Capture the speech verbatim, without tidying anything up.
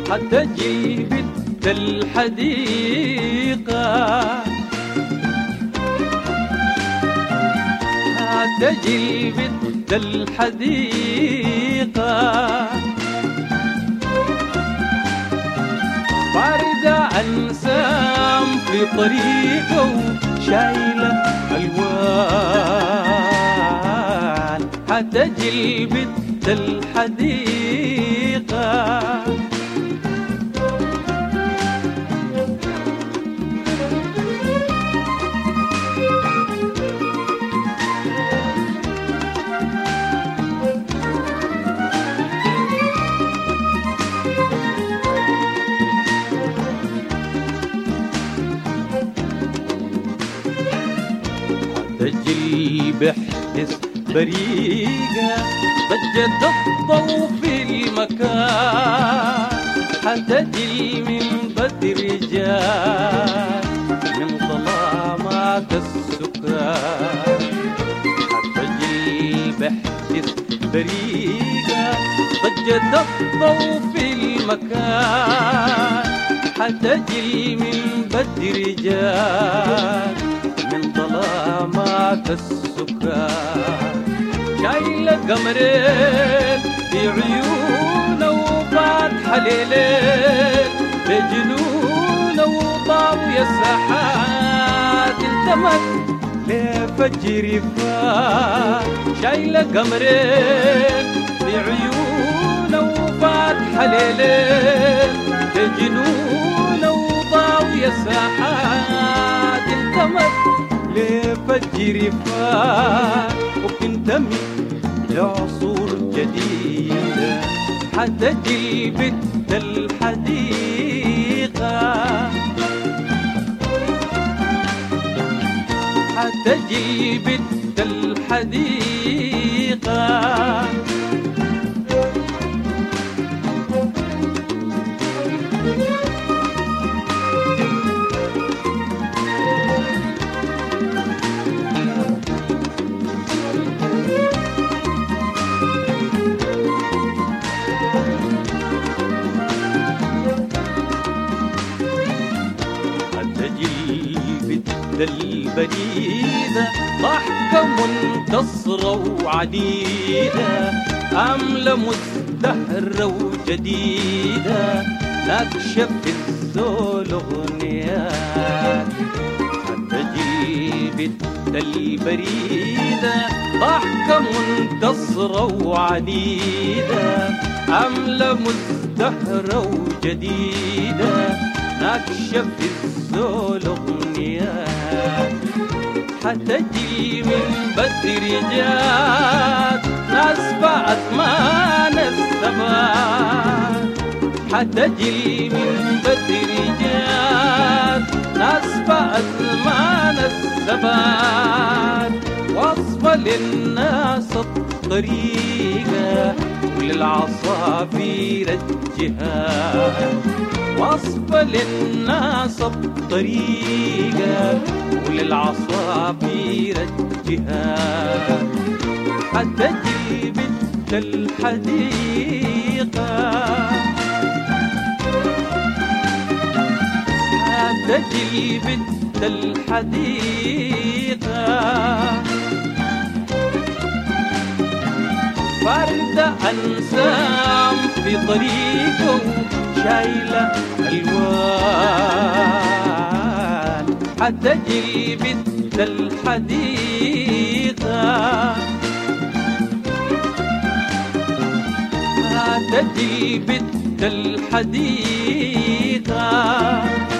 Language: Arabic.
حتى جيبت الحديقة، حتى جيبت الحديقة باردة أنسام في طريقه شايلة ألوان، حتى جيبت الحديقة تجري بحدث بريقة ضجت الضوء في المكان، حتجي من بدر رجال من ظلامات السكان، حتجي بحدث بريقة ضجت الضوء في المكان، حتجي من بدر رجال من ظلامات السكان، شايلة قمرين في عيونه وفاتحة ليلين بجنونه وطاوية الساحات التمت لفجر فات، شايلة قمرين في عيونه وفاتحة ليلين بجنونه وطاوية الساحات التمت لفجر فات، وبتنتمي لعصور جديدة حتى جيبت الحديقة، حتى جيبت الحديقة البريدة ضحكة منتصرة وعديدة، أملة مزدهرة وجديدة نكشف الزول أغنيات، حتى جيبت البريدة ضحكة منتصرة وعديدة، أملة مزدهرة وجديدة نكشف الزول أغنيات، حتى جي من بدر جات ناس بقت ما نسبات، حتى جي من بدر جات ناس بقت ما نسبات، واصفة للناس الطريقة وللعصافير الجهاد، واصفة للناس الطريقة وللعصافير الجهاد، حتى جيبت الحديقة، حتى جيبت الحديقة باردة أنسام في طريقه شايلة ألوان، حتى جيبت الحديقة، حتى جيبت الحديقة